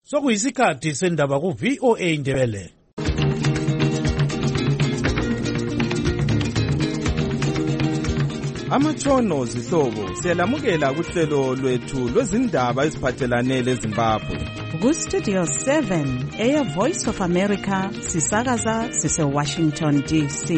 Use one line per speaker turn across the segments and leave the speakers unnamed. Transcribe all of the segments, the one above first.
Sokuyisikhathi sendaba ku VOA Indebele.
Amatshono zihlobo siyalamukela kuhlelo lwethu lwezindaba eziphathelane leZimbabwe.
Ku Studio 7 Air Voice of America sisakaza sise Washington DC.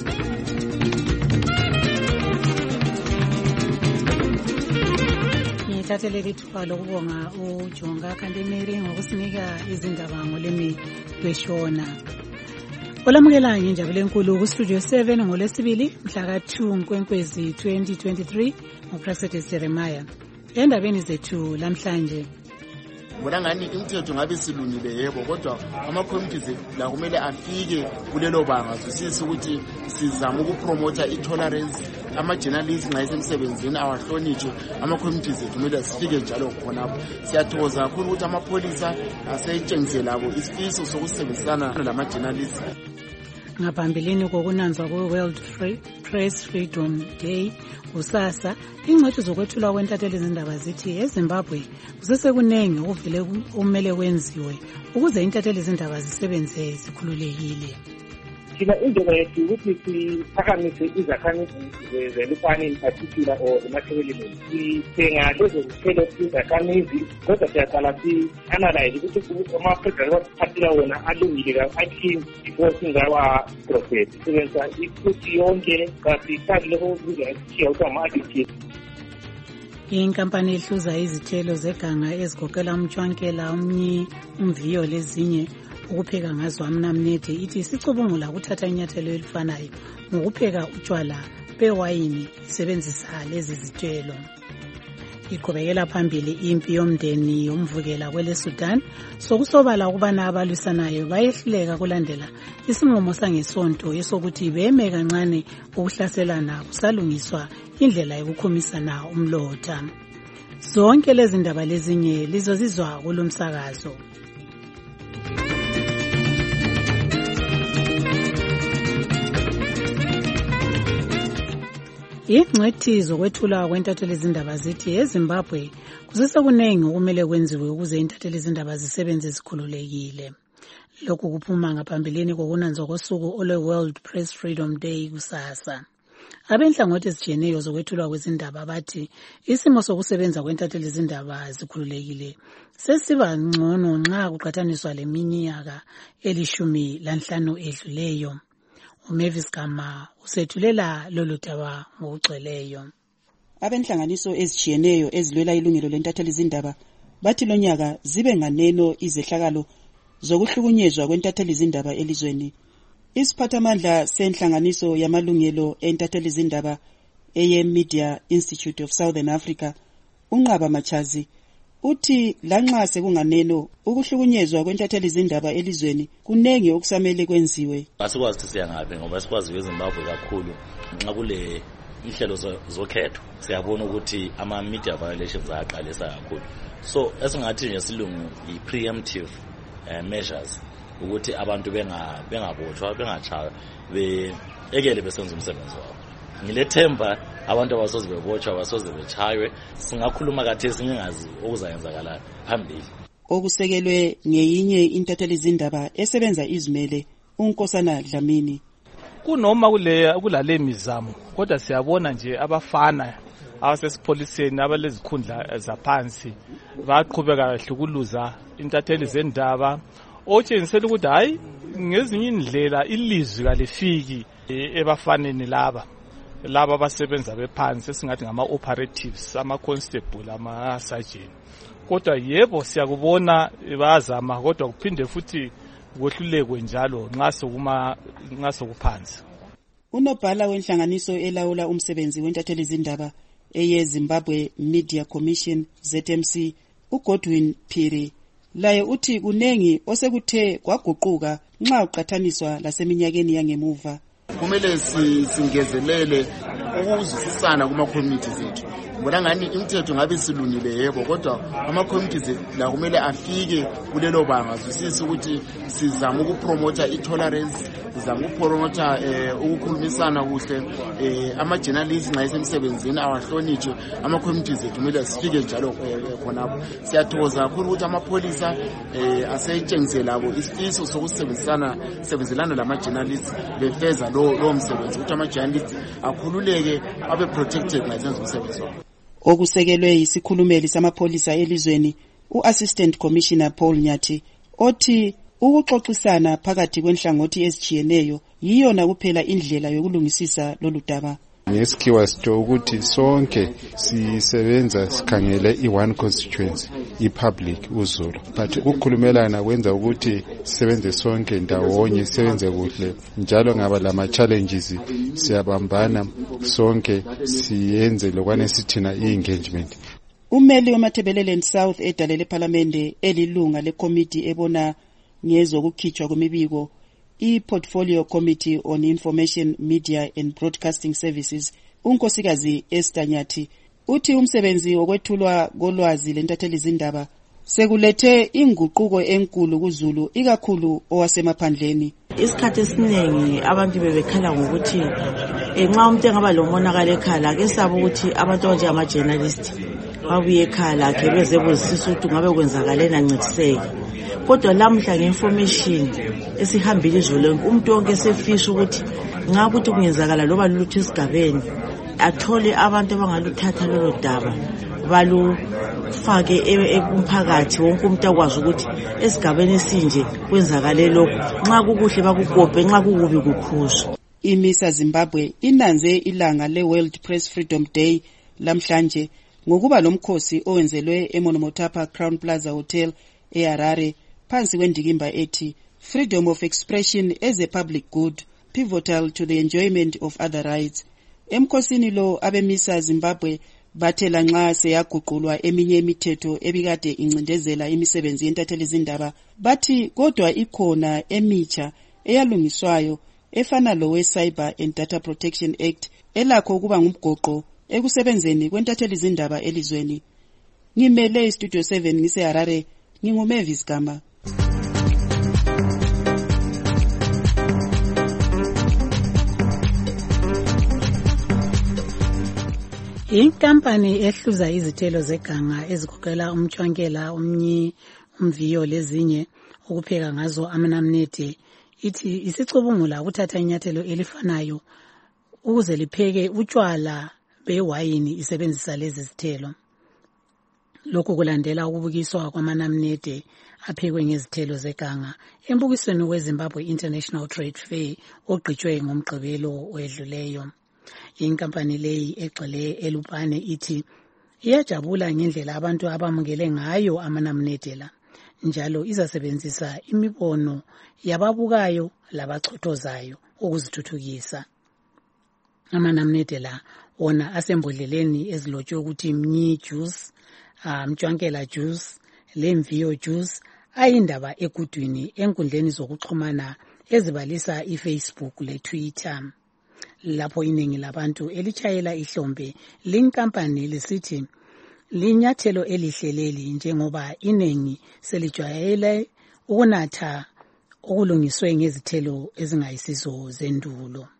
Ngithathele lithuba lokubonga uJonga Kandemiri ngokusinika izindaba ngolimi lweshona. Olamukela nginjabule enkulu ku Studio 7 ngolesibili mhla ka2 Nkwenkwezi 2023 ngoProfessor Jeremiah. Endabeni zethu lamhlanje
Bona ngani imithetho ngabe silungile yebo kodwa ama-communities la kumele afike kulelo banga sisise ukuthi sizama ukupromota i-tolerance ama-journalists nxa esemsebenzini awahlonitshwe ama-communities kumele sifike njalo khonapho. Siyathokoza kakhulu ukuthi amapholisa aseyitshengise labo isifiso sokusebenzisana lama-journalists.
Ngaphambilini kokunanzwa kwe-World Press Freedom Day kusasa, ingcwethi zokwethulwa kwentatheli izindaba zithi eZimbabwe kusesekunengi okuvele kumele kwenziwe ukuze intatheli izindaba zisebenze zikhululekile.
Thina indlela yethu ukuthi siphakamise izakhamizi zelupane in particular or emathebelini sithenga lezo zithelo izakhamizi kodwa siyaqala si-analyze ukuthi ama-program asiphathela wona alungile aclean before singawa-process sisebenzisa ifuthi yonke kasithathi lokho okubizwa kuthiwa ukuthi ama-additives.
Inkampani ehluza izithelo zeganga ezigoqela umtshwankela, umviyo lezinye ukupheka ngazo amnamnede ithi sicubungula ukuthatha inyathelo elifanayo ngokupheka utshwala bewayini isebenzisa lezi zithelo. Iqhubekela phambili impi yomndeni yomvukela kwele Sudan sokusobala ukubana abalwisanayo bayehluleka kulandela isinqumo sangesonto esokuthi beme kancane ukuhlaselana kusalungiswa indlela yokukhumisana umlotha. Zonke lezi ndaba lezinye lizozizwa kulomsakazo. Ingcwethi zokwethula kwentatheli izindaba zithi eZimbabwe kusesekunengi okumele kwenziwe ukuze intatheli izindaba zisebenze zikhululekile. Lokhu kuphuma ngaphambilini kokunanzwa kosuku olwe-World Press Freedom Day kusasa. Abenhlangothi ezitshiyeneyo zokwethulwa kwezindaba bathi isimo sokusebenza kwentatheli izindaba zikhululekile sesiba ngcono nxa kuqhathaniswa leminyaka 15 edluleyo. uMavis Gama usethulela lolu daba ngokugcweleyo.
Abenhlanganiso ezitshiyeneyo ezilwela ilungelo lentatheli izindaba bathi lonyaka zibe nganeno izehlakalo zokuhlukunyezwa kwentatheli izindaba elizweni. Isiphathamandla senhlanganiso yamalungelo entatheli izindaba eyeMedia Institute of Southern Africa uNqaba Machazi uthi lanxa sekunganeno ukuhlukunyezwa kwentatheli izindaba elizweni kunengi okusamele kwenziwe.
Asikwazi ukuthi siyangabe ngoba sikwazi kweZimbabwe kakhulu nxa kule inhlelo zokhetho siyabona ukuthi ama media violations aqalisa kakhulu. So esingathi nje silungu i-preemptive measures ukuthi abantu bengabotshwa bengachaywa ekele besenza umsebenzi wabo. Ngilethemba abantu abasoze bebotshwa abasoze bechaywe singakhuluma kathesi ngingazi okuzayenzakala phambili.
Okusekelwe ngeyinye intatheli izindaba esebenza izimele uNkosana Dlamini.
Kunoma kulale mizamo kodwa siyabona nje abafana abasesipholiseni abalezikhundla zaphansi baqhubeka kahlukuluza intatheli zendaba otshengisela ukuthi hayi ngezinye indlela ilizwi kalifiki ebafaneni laba abasebenza bephansi esingathi ngama-operatives, ama-constable, ama-sergeant. Kodwa yebo siyakubona bayazama kodwa kuphinde futhi kwehlulekwe njalo nxa sokuphansi.
Unobhala wenhlanganiso elawula umsebenzi wentatheli izindaba eyeZimbabwe Media Commission ZMC uGodwin Phiri laye uthi kunengi osekuthe kwaguquka nxa uqhathaniswa laseminyakeni yangemuva.
Kumele singezelele ukuzwisisana kuma-communities ethu. ngibona ngani imithetho ngabe silungile yebo, kodwa ama-communities la kumele afike kulelo banga zwisise ukuthi sizama ukupromotha i-tolerance, sizama ukupromotha ukukhulumisana kuhle, ama-journalists nxa esemsebenzini awahlonitshwe, ama-communities ethu kumele sifike njalo khonapho. Siyathokoza kakhulu ukuthi amapholisa asetshengisele labo isifiso sokusebenzelana lama-journalists befeza lowo msebenzi ukuthi ama-journalists akhululeke abe protected nxa esenza umsebenzi wabo.
Okusekelwe yisikhulumeli samapholisa elizweni u-Assistant Commissioner Paul Nyathi othi ukuxoxisana phakathi kwenhlangothi ezijiyeneyo yiyona kuphela indlela yokulungisisa lolu daba.
Ngesikhiwa sitho ukuthi sonke sisebenza sikhangele i-one constituency, i-public, uZulu, but ukukhulumelana kwenza ukuthi sisebenze sonke ndawonye, sisebenze kuhle, njalo ngaba lama-challenges siyabambana sonke siyenze lokwane sithina i-engagement.
Ummeli weMatabeleland South edalele ePhalamende elilunga lekomiti ebona ngezokukhitshwa kwemibiko i-Portfolio Committee on Information, Media and Broadcasting Services, unkosikazi Esther Nyathi, uthi umsebenzi wokwethulwa kolwazi lentatheli zindaba sekulethe inguquko enkulu kuZulu, ikakhulu owasemaphandleni.
Isikhathi esiningi abantu bebekhala ngokuthi nxa umuntu engaba lomonakalo ekhala ke sabo ukuthi abantu abanjengama-journalist babuye ekhala ke bezebuzisisa ukuthi ngabe kwenzakaleni ancediseke. Kodwa lamhla nge-information esihambile izwe lonke umuntu wonke esefisa ukuthi ngakuthi kungenzakala loba lutho esigabeni athole abantu abangaluthatha lolo daba balufake emphakathi, wonke umuntu akwazi ukuthi esigabeni esinje kwenzakale lokho, nxa kukuhle bakukope, nxa kukubi kukhuzwe.
IMISA Zimbabwe inanze ilanga le-World Press Freedom Day lamhlanje ngokuba lomkhosi owenzelwe eMonomotapa Crown Plaza Hotel eHarare phansi kwendikimba ethi Freedom of Expression as a Public Good, pivotal to the enjoyment of other rights. Emkhosini lo abemisa Zimbabwe bathela nxa seyaguqulwa eminye imithetho ebikade incindezela imisebenzi yentatheli zindaba, bathi kodwa ikhona emitsha eyalungiswayo efana lowe Cyber and Data Protection Act elakho ukuba ngumgoqo ekusebenzeni kwentatheli zindaba elizweni. Ngimele Studio 7 ngiseHarare, nginguMavis Gama.
Inkampani ehluza izithelo zeganga ezigoqela umtshwankela, umviyo lezinye ukupheka ngazo amanamnede ithi isicubungula ukuthatha inyathelo elifanayo ukuze lipheke utshwala bewayini isebenzisa lezi zithelo. Lokhu kulandela ukubukiswa kwamanamnede aphekwe ngezithelo zeganga embukisweni weZimbabwe International Trade Fair ogqitshwe ngomgqibelo wedluleyo. Inkampani leyi egxile eLupane ithi iyajabula ngendlela abantu abamukele ngayo amanamnede la, njalo izasebenzisa imibono yababukayo labachothozayo ukuzithuthukisa. Amanamnede la wona asembodleleni ezilotshwe ukuthi mnyi juice, mtshwankela juice, lemviyo juice, ayindaba egudwini enkundleni zokuxhumana ezibalisa iFacebook leTwitter. Lapho iningi labantu elitshayela ihlombe linkampani lisithi linyathelo elihleleli njengoba iningi selijwayele ukunatha okulungiswe ngezithelo ezingayisizo zendulo.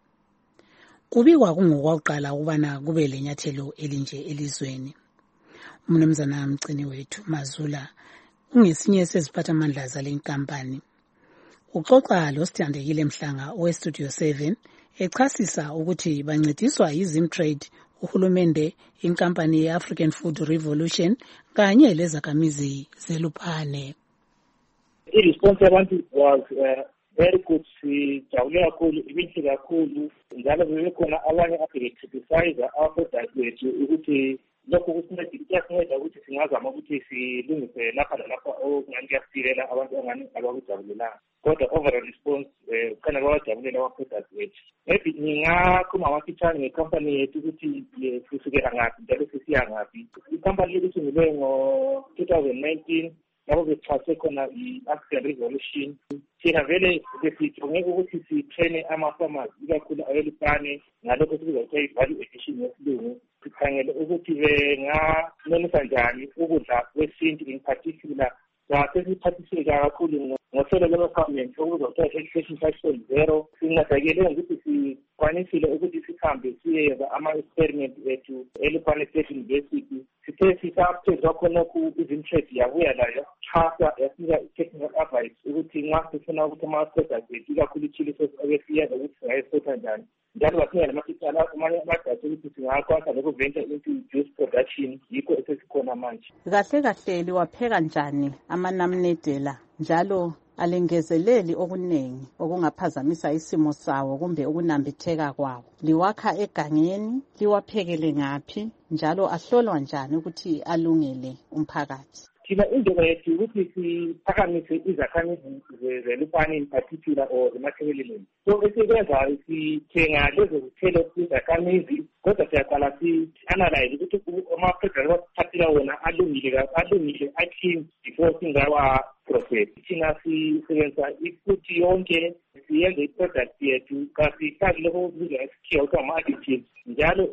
Kubikwa kungokwakuqala ukubana kube lenyathelo elinje elizweni. Umnumzana mgcini wethu Mazula ungesinye seziphathamandla zale nkampani. Uxoxa loSithandekile Mhlanga oweStudio 7 echasisa ukuthi bancediswa yiZimtrade, uhulumende, inkampani ye-African Food Revolution kanye lezakhamizi zeLupane.
I-response yabantu was very good. Sijabule kakhulu, ibinhle kakhulu, njalo bebekhona abanye abecriticize our-products wethu ukuthi lokho kuyasinceda ukuthi singazama ukuthi silungise lapha lalapha okungani kuyasilela abantu angani abakujabulelanga. Kodwa overall response khona bawajabulela our-products wethu. Maybe ngingaqhuma amafitshane ngekhampani yethu ukuthi kusukela ngaphi njalo sesiya ngaphi. Ikhampani yethu isungulwe ngo-2019 lapho bexhase khona i-African Revolution. Thina vele besijonge ukuthi sitraine ama-farmers ikakhulu awelupane ngalokho sikuza kuthiwa i-value addition yesilungu. sikhangele ukuthi benganonisa njani ukudla kwesintu in particular. Sesiphathisile kakhulu ngohlelo lwe-government okuzothiwa Education 5.0. Sincedakele ngokuthi sikwanisile ukuthi sihambe siyenza ama-experiment ethu eLupane State University. Sithe sisaphezwa khonokho izinterest yabuya layo chasa yasinika i-technical advice ukuthi nxa sifuna ukuthi ama-products ethu ikakhulu i-chili sauce ebesiyenza ukuthi singayisotha njani. Njalo basinga namasitala amanye amadata ukuthi singakwanisa nokuventure into juice production, yikho esesikhona manje.
Kahle kahle liwapheka njani amanamnedela njalo alengezeleli okuningi okungaphazamisa isimo sawo kumbe ukunambitheka kwawo? Liwakha egangeni, liwaphekele ngaphi njalo ahlolwa njani ukuthi alungele umphakathi?
Thina indlela yethu ukuthi siphakamise izakhamizi zeLupane in particular or emathebeleleni. So esikwenzayo sithenga lezo zithelo izakhamizi kodwa siyaqala si-analyze ukuthi ama-products asiphathela wona alungile a-clean before singawa-process. Thina sisebenzisa ifuthi yonke siyenze i-product yethu kasifaki lokho okubizwa ngesikhiwa ukuthi ama-additives. Njalo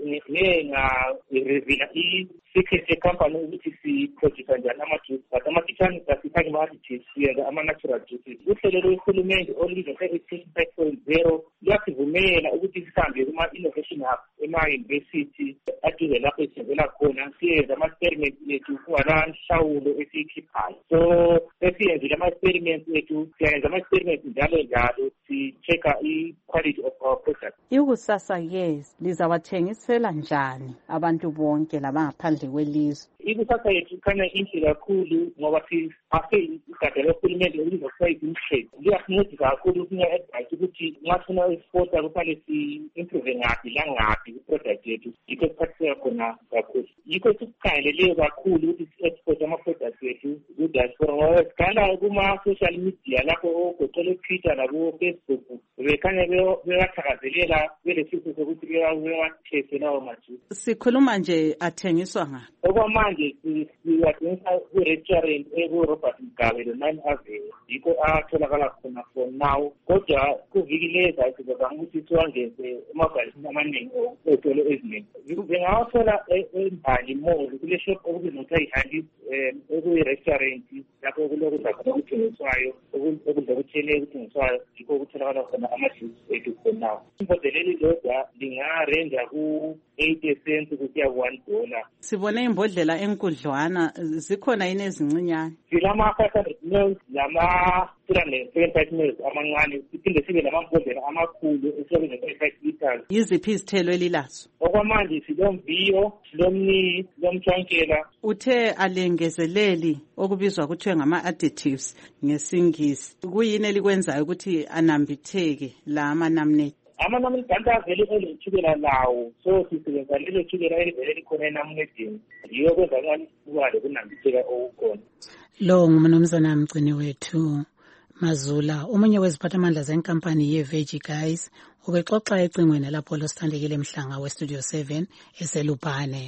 ngenga-revila i-secret yecompany ukuthi siproduce njani ama-juice, but ama-kitchen kasifaki ama-additives, siyenza ama-natural juices. Uhlelo lwehulumende olubizwa nge-Education 5.0 luyasivumela ukuthi sihambe kuma-innovation hub ema-university aduze lapho esenzela khona, siyenze ama-experiments ethu kungalanhlawulo esiyikhiphayo. So esiyenzile ama-experiments ethu, siyayenza ama-experiments njalo si-check-a i-quality of our products.
Ikusasa yes lizawathengisela njani abantu bonke labangaphandle kwelizwe?
Ikusasa yethu khanya inhle kakhulu ngoba sipase igada lohulumende olubizwa kuthiwa i-Green liyasincedisa kakhulu ukunya-advice ukuthi nxa sifuna i-exporta kufanele si-improve ngaphi langaphi ku-product yethu. Yikho siphathiseka khona kakhulu. Yikho sikukhangeleleyo kakhulu ukuthi si-export ama-products ethu ku-diaspora ngoba sikhangela kuma-social media lapho ogoqela u-Twitter labo-Facebook bekhanya bewathakazelela belesifo sokuthi bewatheste lawo majuice.
Sikhuluma nje athengiswa ngaphi?
Okwamanje siwathengisa ku-restaurant eku-Robert Mugabe lo-9 Avenue, yikho atholakala khona for now. Kodwa kuviki leza sizazama ukuthi siwangeze emabhalisini amaningi ezitolo eziningi. Bengawathola eMbali Mall kule shop okubizwa kuthiwa i-Handis okuyi-restaurant lapho okulokudla khona okuthengiswayo okudla okuthile okuthengiswayo, yikho okutholakala khona ama-juice ethu for now. Imbodlela elilodwa lingarenja ku-80 cents kusiya ku$1.
Sibone imbodlela enkudlwana, zikhona yini ezincinyane?
Silama-500 ml lama-375 ml amancane, siphinde sibe namambodlela amakhulu esiwabiza 35 liters.
Yiziphi izithelo elilazo?
Okwamanje silomviyo, silomni, silomtshwankela.
Uthe alengezeleli okubizwa kuthiwe ngama-additives ngesingisi. Kuyini elikwenzayo ukuthi anambitheke la amanamnede?
Amanamnede kanti avele eletshukela lawo, so sisebenzisa lelo tshukela elivele likhona enamnedeni. Yiyo kwenza ngani kubale kunambitheka okukhona.
Lo ngumnumzana mgcini wethu Mazula, omunye weziphathamandla zenkampani ye-Veggie Guys, ubexoxa ecingweni lapho losithandekile Mhlanga we-Studio 7 eseLupane.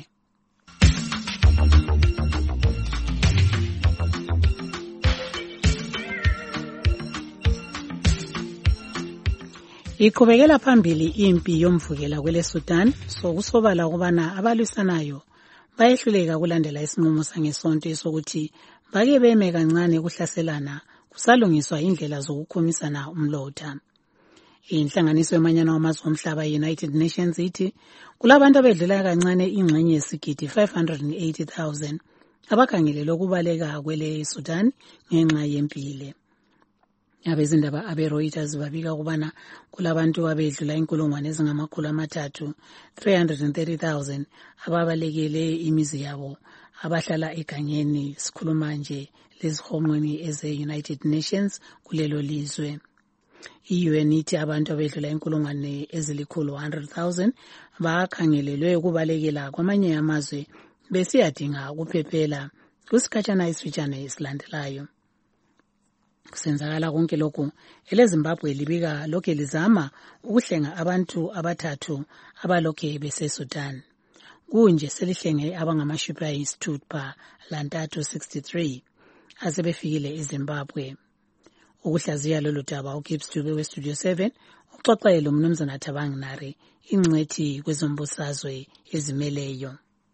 Iqhubekela phambili impi yomvukela kwele Sudan, sokusobala ukubana abalwisanayo bayehluleka kulandela isinqumo sangesonto sokuthi bake beme kancane ukuhlaselana kusalungiswa indlela zokukhomisana umlotha. Inhlanganiso yamanyana wamazwe omhlaba United Nations ithi kulabantu abedlula kancane ingxenye yesigidi 580,000 abakhangelelwe ukubaleka kwele Sudan ngenxa yempile. Abezindaba abe-Reuters babika ukubana kulabantu abedlula inkulungwane ezingama-300 330,000 ababalekele imizi yabo abahlala egangeni. Sikhuluma nje lezihonqweni eze-United Nations kulelo lizwe. I-UN ithi abantu abedlula inkulungwane ezili-100,000 bakhangelelwe ukubalekela kwamanye amazwe besiyadinga ukuphephela kusikhatshana esifitshane esilandelayo. Kusenzakala konke lokhu eleZimbabwe libika lokhe lizama ukuhlenga abantu abathathu abalokhe beseSudan. Kunje selihlenge abangamashipha ayisithupha lantathu 63 asebefikile eZimbabwe. ukuhlaziya lolu daba uGibbs Dube weStudio 7 uxoxele umnumzana Thabang Nare ingcwethi kwezombusazwe ezimeleyo.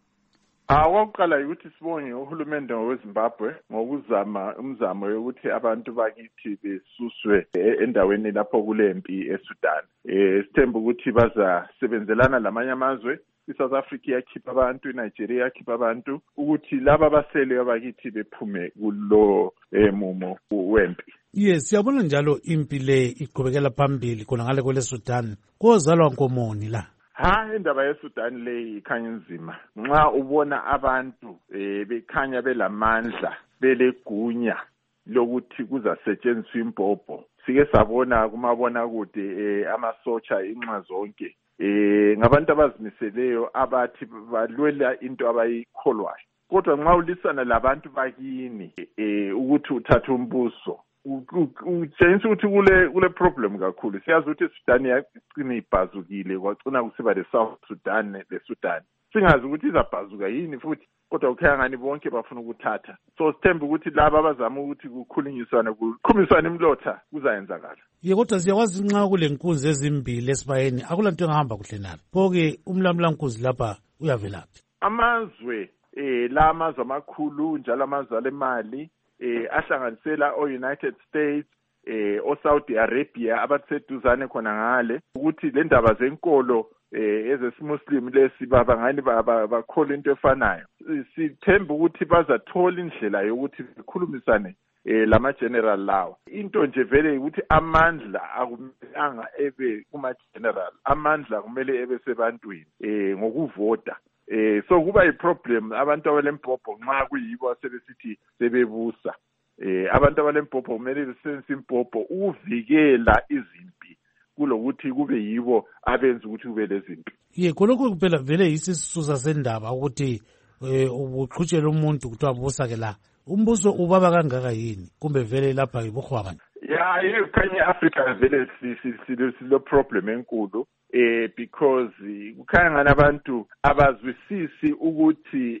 Okokuqala ukuthi sibonge uhulumende weZimbabwe ngokuzama umzamo yokuthi abantu bakithi besuswe endaweni lapho kulempi eSudan. Sithemba ukuthi bazasebenzelana lamanye amazwe. iSouth Africa yakhipha abantu, iNigeria yakhipha abantu ukuthi laba basele abakithi bephume kulo mumo wempi.
Yes, siyabona njalo impi le iqhubekela phambili khona ngale kwele Sudan. Kozalwa nkomoni la.
Indaba yeSudan le ikhanya nzima. Nxa ubona abantu bekhanya belamandla, belegunya lokuthi kuzasetshenziswa impopho. Sike sabona kumabona kude amasotsha inxa zonke. Ngabantu abazimiseleyo abathi balwela into abayikholwayo. Kodwa nxa ulisana labantu bakini ukuthi uthathe umbuso utshengisa ukuthi kule problem kakhulu. Siyazi ukuthi iSudan yaqina ibhazukile kwacina kusiba le South Sudan le Sudan. Singazi ukuthi izabhazuka yini futhi kodwa ukhaya ngani bonke bafuna ukuthatha. So sithemba ukuthi laba abazama ukuthi kukhulunyiswana imlotha kuzayenzakala.
Kodwa siyakwazi nxa kule nkunzi ezimbili esibayeni akulanto engahamba kuhle nalo. Phoke umlamla nkunzi lapha uyavelaphi.
Amazwe la amazwe amakhulu njalo amazwe alemali ahlanganisela o-United States, o-Saudi Arabia abaseduzane khona ngale ukuthi le ndaba zenkolo ezesimuslim lesi babangani bakhola into efanayo. Sithemba ukuthi bazathola indlela yokuthi bekhulumisane lama general lawo. Into nje vele ukuthi amandla akumelanga ebe kuma general, amandla kumele ebe sebantwini ngokuvota. So kuba iproblem abantu abalempopho nxa kuyibo asebesithi sebebusa. Abantu abalempopho kumele besebenzise impopho ukuvikela izimpi kulokuthi kube yibo abenza ukuthi kube lezimpi.
Khonokho kuphela vele isisusa sendaba ukuthi ubuqhutshela umuntu kuthiwa busa ke la. Umbuso ubaba kangaka yini kumbe vele lapha ibukhwaba?
Kanye Africa vele silo problem enkulu. Because kukhanya ngani abantu abazwisisi ukuthi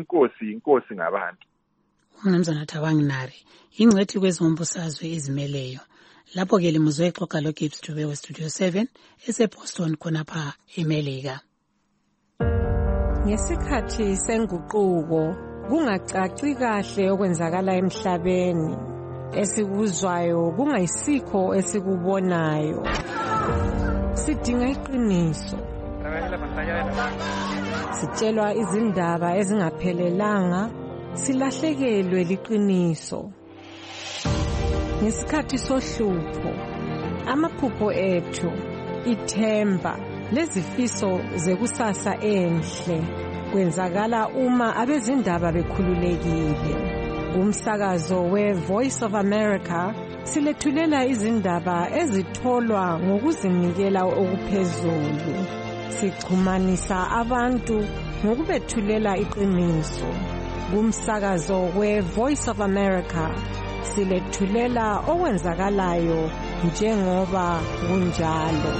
inkosi ngabantu.
Umnumzana Thabang Nare ingcwethi kwezombusazwe ezimeleyo. Lapho ke limuzwe exoxa lo Gibbs Dube weStudio 7 eseBoston khonapha eMelika.
Ngesikhathi senguquko kungacaci kahle okwenzakala emhlabeni. Esikuzwayo kungayisikho esikubonayo. Sidinga iqiniso. Sitshelwa izindaba ezingaphelelanga, silahlekelwe liqiniso. Ngesikhathi sohlupho, amaphupho ethu, ithemba, lezifiso zekusasa enhle kwenzakala uma abezindaba bekhululekile. Umsakazo we-Voice of America silethulela izindaba ezitholwa ngokuzinikela okuphezulu. Sichumanisa abantu ngokubethulela iqiniso. Kumsakazo we-Voice of America silethulela okwenzakalayo njengoba kunjalo.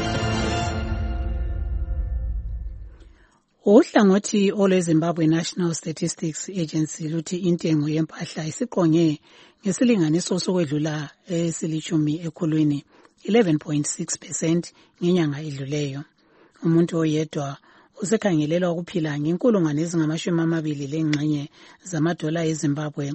Uhlangothi olweZimbabwe National Statistics Agency luthi intengo yempahla isiqonge ngesilinganiso sokwedlula esilishumi ekhulwini 11.6% ngenyanga edluleyo. Umuntu oyedwa usekhangelelwa ukuphila ngenkulungwane ezingamashumi lengxenye zamadola eZimbabwe,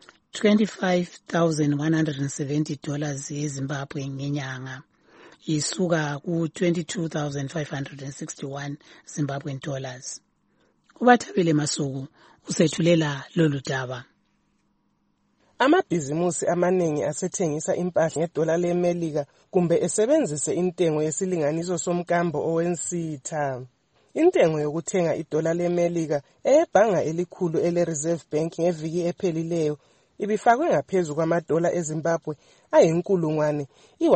$25,170 eZimbabwe ngenyanga. Isuka ku $22,561 Zimbabwean dollars. Ubathabile Masuku usethulela lolu daba.
Amabhizimusi amaningi asethengisa impahla ngedola leMelika kumbe esebenzise intengo yesilinganiso somkambo owensitha. Intengo yokuthenga idola leMelika eyebhanga elikhulu ele-Reserve Bank ngeviki ephelileyo ibifakwe ngaphezu kwamadola eZimbabwe ayinkulungwane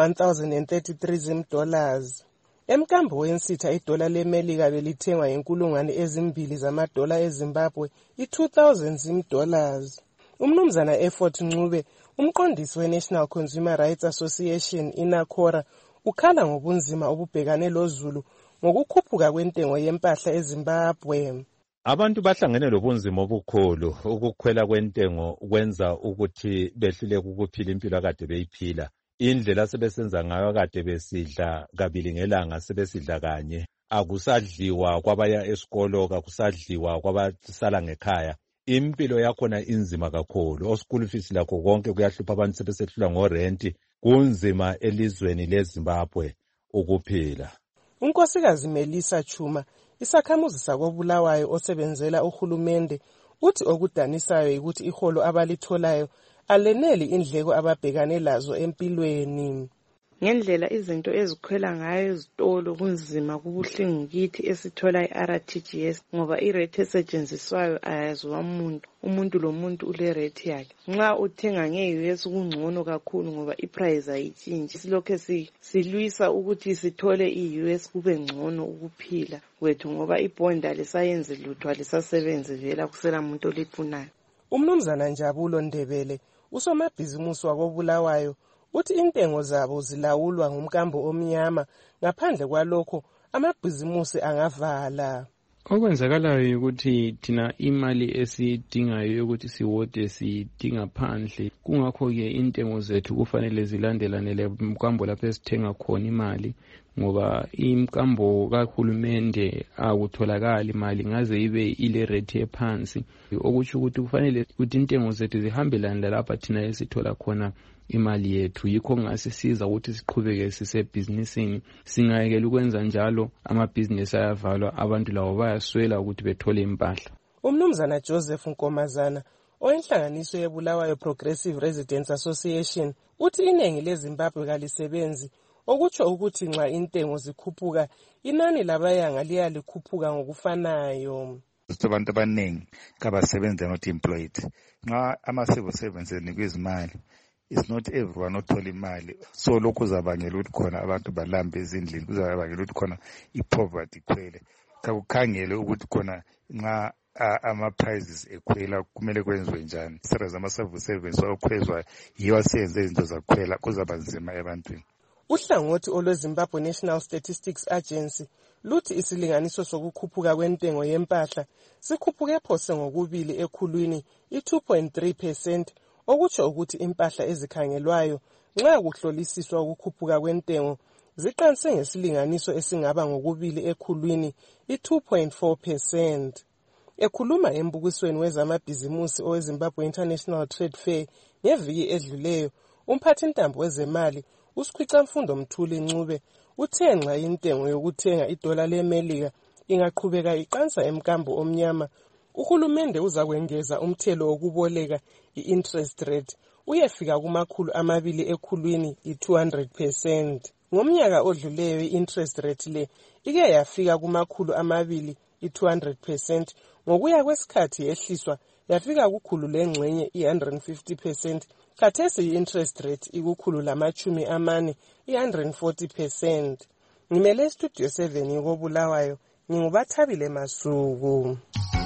$1,033. Emkambo wensitha idola leMelika belithengwa inkulungwane ezimbili zamadola eZimbabwe $2,000. Umnumzana Effort Ncube, umqondisi we-National Consumer Rights Association iNACORA, ukhala ngobunzima obubhekane lozulu ngokukhuphuka kwentengo yempahla eZimbabwe.
Abantu bahlangene lobunzima obukhulu ukukhwela kwentengo kwenza ukuthi behluleke ukuphila impilo akade beyiphila. indlela sebesenza ngayo kade besidla kabili ngelanga sebesidla kanye. Akusadliwa kwabaya esikolo, akusadliwa kwabasala ngekhaya. Impilo yakhona inzima kakhulu. School fees lakho konke kuyahlupha abantu sebesehlula ngorenti. Kunzima elizweni leZimbabwe ukuphila.
Unkosikazi Melissa Chuma, isakhamuzi sakoBulawayo osebenzela uhulumende, uthi okudanisayo ukuthi iholo abalitholayo aleneli indleko ababhekane lazo empilweni.
Ngendlela izinto ezikhwela ngayo ezitolo kunzima kubuhlungu kithi esithola iRTGS ngoba irate esetshenziswayo ayaziwa umuntu lomuntu ule rate yakhe. Nxa uthenga nge-US kungcono kakhulu ngoba iprice ayitshintshi. Silokho silwisa ukuthi sithole i-US kube ngcono ukuphila kwethu ngoba ibhondi alisayenzi lutho alisasebenzi vela kusela muntu olifunayo.
Umnumzana Njabulo Ndebele, usomabhizimusi wakoBulawayo, uthi intengo zabo zilawulwa ngumkambo omnyama, ngaphandle kwalokho amabhizimusi angavala.
Okwenzakalayo ukuthi thina imali esidingayo ukuthi siwode sidinga phandle, kungakho-ke intengo zethu kufanele zilandelane lemkambo lapho esithenga khona imali, ngoba imkambo kahulumende akutholakali imali ngaze ibe ile rate ephansi, okutsho ukuthi kufanele ukuthi intengo zethu zihambelane lalapha thina esithola khona imali yethu. Yikho ngasisiza ukuthi siqhubeke sisebhizinisini. Singayekela ukwenza njalo amabhizinesi ayavalwa, abantu labo bayaswela ukuthi bethole impahla.
Umnumzana Joseph Nkomazana, oyenhlanganiso yeBulawayo Progressive Residents Association, uthi iningi leZimbabwe kalisebenzi, okutsho ukuthi nxa intengo zikhuphuka inani labayanga liyalikhuphuka ngokufanayo.
Abantu abaningi kabasebenzi not employed. Nxa ama-civil servants enikwa izimali, it's not everyone othola imali. So lokhu kuzabangela ukuthi khona abantu balambe ezindlini, kuzabangela ukuthi khona i-poverty ikhwele. Kakukhangele ukuthi khona nxa ama-prices ekhwela kumele kwenziwe njani. Isara zama-civil servants okhwezwa yiwo aseyenze izinto zakukhwela, kuzaba nzima ebantwini.
Uhlangothi olweZimbabwe National Statistics Agency luthi isilinganiso sokukhuphuka kwentengo yempahla sikhuphuke phose ngokubili ekhulwini i-2.3%, okutsho ukuthi impahla ezikhangelwayo nxa kuhlolisiswa ukukhuphuka kwentengo ziqanse ngesilinganiso esingaba ngokubili ekhulwini i-2.4%. Ekhuluma embukisweni wezamabhizimusi oweZimbabwe International Trade Fair ngeviki edluleyo, umphathintambo wezemali uSikhwicamfundo Mthuli Ncube uthe nxa intengo yokuthenga idola leMelika ingaqhubeka iqansa emkambo omnyama, uhulumende uzakwengeza umthelo wokuboleka i-interest rate uyefika kuma200 ekhulwini i-200%. Ngomnyaka odluleyo i-interest rate le ike yafika kuma200 i-200%, ngokuya kwesikhathi yehliswa yafika kukhulu lengxenye i-150%. Khathesi i-interest rate ikukhulu lama40 i-140%. Ngimele Studio 7 yokoBulawayo, nginguBathabile Masuku.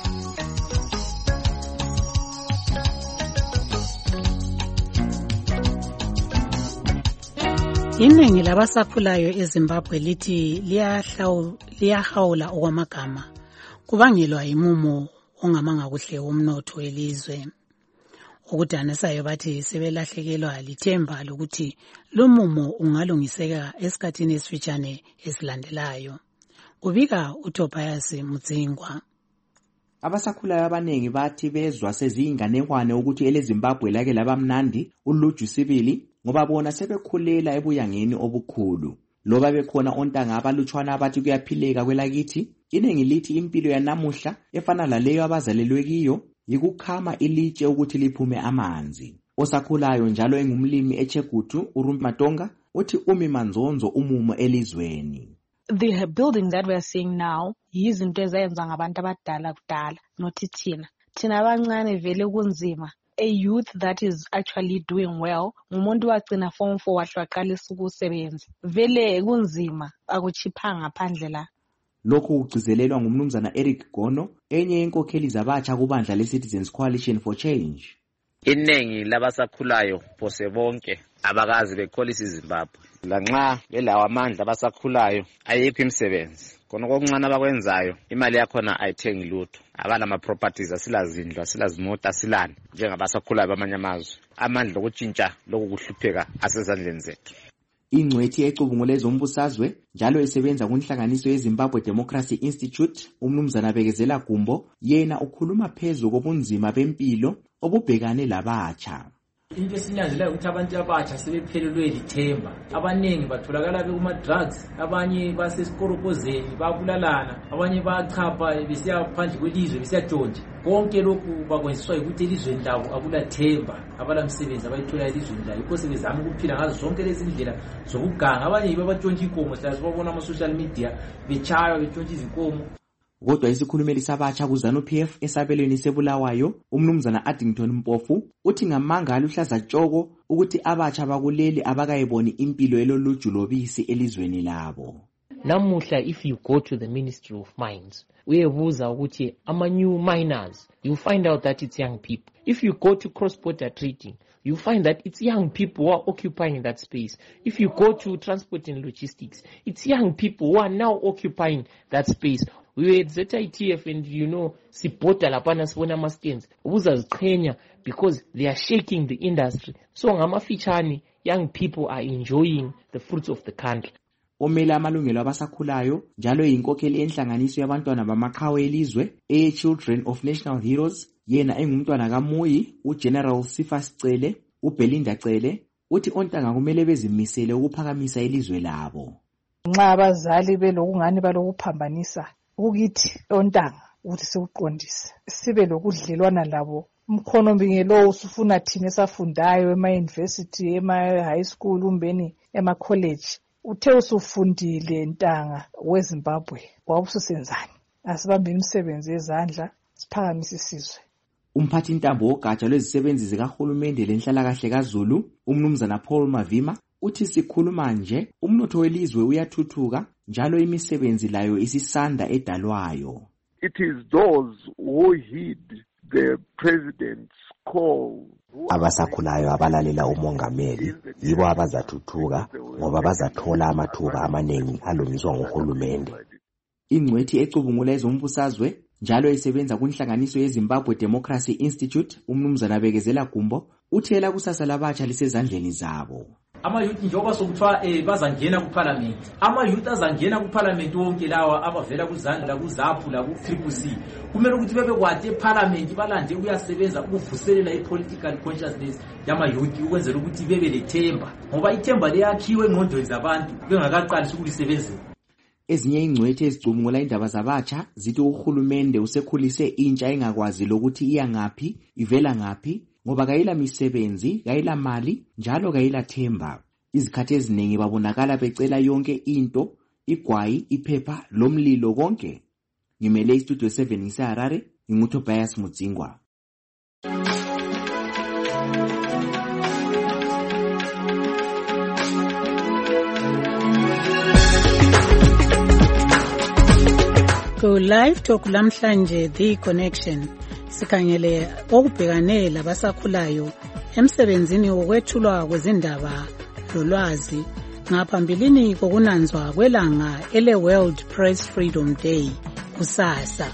Iningi labasakhulayo eZimbabwe lithi liyahawula okwamagama kubangelwa yimumo ongamanga kuhle womnotho welizwe. Okudanisayo bathi sebelahlekelwa lithemba lokuthi lo mumo ungalungiseka esikhathini esifitshane esilandelayo. Kubika uTobias Mudzingwa.
Abasakhulayo abanengi bathi bezwa seziyinganekwane ukuthi eleZimbabwe lake labamnandi uluju sibili ngoba bona sebekhulela ebuyangeni obukhulu. Loba bekhona ontanga abalutshwana abathi kuyaphileka kwelakithi, iningi lithi impilo yanamuhla efana laleyo abazalelwe kiyo yikukhama ilitshe ukuthi liphume amanzi. Osakhulayo njalo engumlimi eChegutu uRumatonga uthi umimanzonzo umumo elizweni.
The building that we are seeing now yizinto ezenza ngabantu abadala kudala, nothi thina abancane vele kunzima. A youth that is actually doing well, ngumuntu wagcina form 4 wahlwaqalisa ukusebenza. Vele kunzima, akuchiphanga phandle la.
Lokhu kugcizelelwa ngumnumzana Eric Gono, enye yenkokheli zabatsha kubandla leCitizens Coalition for Change.
Iningi labasakhulayo phose bonke abakazi bekholisa iZimbabwe. Lanxa belawo amandla abasakhulayo ayikho imisebenzi. Khona kokuncane abakwenzayo imali yakhona ayithengi lutho. Abala ama-properties, asilazindlu, asilazimota, asilani njengabasakhulayo bamanye amazwe. Amandla okutshintsha lokhu kuhlupheka asezandleni zethu.
Ingcwethi ecubungule zombusazwe njalo esebenza kunhlanganiso yeZimbabwe Democracy Institute, umnumzana Bekezela Gumbo, yena ukhuluma phezu kobunzima bempilo obubhekane labatsha.
Into esinyanzelayo ukuthi abantu abatsha sebephelelwe lithemba. Abanengi batholakala bekuma-drugs, abanye basesikorobhozeni, babulalana, abanye bayachapha besiya phandle kwelizwe besiyatshontsha. Konke lokhu bakwenziswa ukuthi elizweni labo akulathemba, abalamsebenzi abayithola elizweni labo. Yikho sebezama ukuphila ngazo zonke lezi ndlela zokuganga. Abanye babantshontsha inkomo, siyazibona ama-social media betshaywa betshontsha izinkomo.
Kodwa isikhulumeli sabatsha kuZANU-PF esabelweni seBulawayo, umnumzana Addington Mpofu, uthi ngamanga aluhlaza tshoko ukuthi abatsha bakuleli abakayiboni impilo eloluju lobisi elizweni labo.
Namuhla if you go to the Ministry of Mines, uyebuza ukuthi ama-new miners, you find out that it's young people. If you go to cross-border trading, you find that it's young people who are occupying that space. If you go to transport and logistics, it's young people who are now occupying that space. We were at ZITF and sipota lapana sibona ama-stands. Ubuzaziqhenya because they are shaking the industry. So ngamafitshane, young people are enjoying the fruits of the country.
Omela amalungelo abasakhulayo njalo yinkokheli enhlanganiso yabantwana bamaqhawe elizwe Children of National Heroes, yena engumntwana kaMuyi, uGeneral Sifas Cele, uBelinda Cele, uthi ontanga kumele bezimisele ukuphakamisa ilizwe labo.
Nxa abazali belokungani balokuphambanisa ukithi ontanga ukuthi sikuqondise sibe lokudlelwana labo. Umkhono mbingelo usufuna thina esafundayo ema-university, ema-high school, umbeni ema-college. Uthe usufundile ntanga weZimbabwe, wawususenzani? Asibambe imisebenzi yezandla siphakamise isizwe.
Umphathi ntambo wogatsha lwezisebenzi zikahulumende lenhlalakahle kaZulu, umnumzana Paul Mavima, uthi sikhuluma nje umnotho welizwe uyathuthuka njalo imisebenzi layo isisanda edalwayo.
It is those who heed the president's call.
Abasakhulayo abalalela umongameli yibo abazathuthuka ngoba bazathola amathuba amaningi alungiswa nguhulumende.
Ingcwethi ecubungula ezombusazwe njalo esebenza kunhlanganiso yeZimbabwe Democracy Institute, umnumzana Bekezela Gumbo, uthela kusasa labatsha lisezandleni zabo.
Ama-youth njengoba sokuthiwa bazangena kuparliament. Ama-youth azangena kuparliament wonke lawa abavela kuZANU lakuZAPU laku-CCC. Kumele ukuthi bebekwade eparliament balande ukuyasebenza ukuvuselela i-political consciousness yama-youth ukwenzela ukuthi bebe lethemba. Ngoba ithemba liyakhiwe engqondweni zabantu bengakaqalisi ukulisebenzisa.
Ezinye ingcwethi ezicubungula indaba zabatsha zithi uhulumende usekhulise intsha engakwazi lokuthi iya ngaphi, ivela ngaphi, ngoba kayila misebenzi, kayila mali, njalo kayila themba. Izikhathi eziningi babonakala becela yonke into, igwayi, iphepha, lomlilo konke. Ngimele istudio 7 ngiseHarare, nginguTobias Mudzingwa.
Go live talk lamhlanje The Connection. Sikhangele okubhekane labasakhulayo emsebenzini wokwethulwa kwezindaba lolwazi ngaphambilini kokunanzwa kwelanga ele World Press Freedom Day kusasa.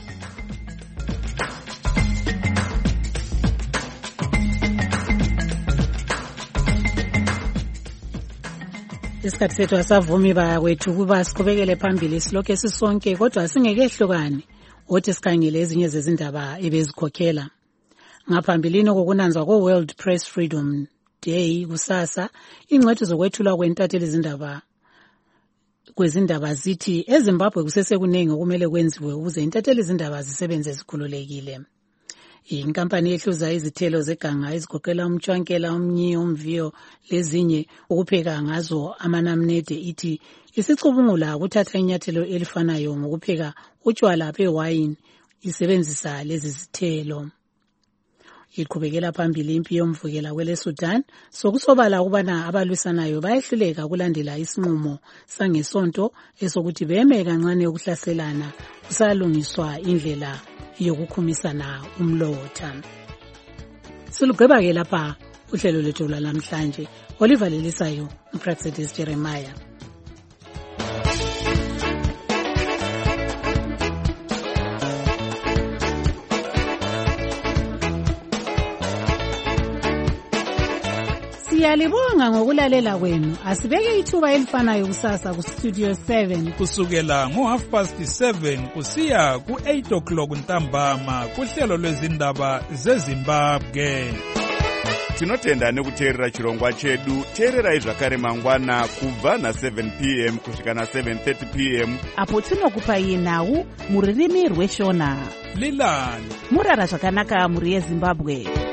Isikhathi sethu asavumi bakwethu kuba siqhubekele phambili silokhe sisonke kodwa singekehlukane othi sikhangele ezinye zezindaba ebezikhokhela. Ngaphambilini kokunanzwa ko-World Press Freedom Day kusasa, ingcwethi zokwethulwa kwentatheli kwezindaba zithi eZimbabwe kusesekuningi okumele kwenziwe ukuze intatheli izindaba zisebenze zikhululekile. Inkampani ehluza izithelo zeganga ezigoqela umtshwankela, umnyi, umviyo lezinye ukupheka ngazo amanamnede ithi isicubungula ukuthatha inyathelo elifanayo ngokupheka utshwala bewayini isebenzisa lezi zithelo. Iqhubekela phambili impi yomvukela kweleSudan sokusobala ukubana abalwisanayo bayehluleka kulandela isinqumo sangesonto esokuthi beme kancane ukuhlaselana kusalungiswa indlela yokukhumisana umlotha. Silugqiba-ke lapha uhlelo lethu lwalamhlanje. Oliver Lelisayo, uPraxedis Jeremiah. Siyalibonga ngokulalela kwenu. Asibeke ithuba elifanayo kusasa kuStudio 7
kusukela ngo7:30 kusiya ku8 ntambama kuhlelo lwezindaba zeZimbabwe.
Tinotenda nekuteerera chirongwa chedu. Teererai zvakare mangwana kubva na7 p.m. kusvika na7:30 p.m.
apo tinokupai nhau mururimi rweshona.
Lilani
murara zvakanaka muri yeZimbabwe.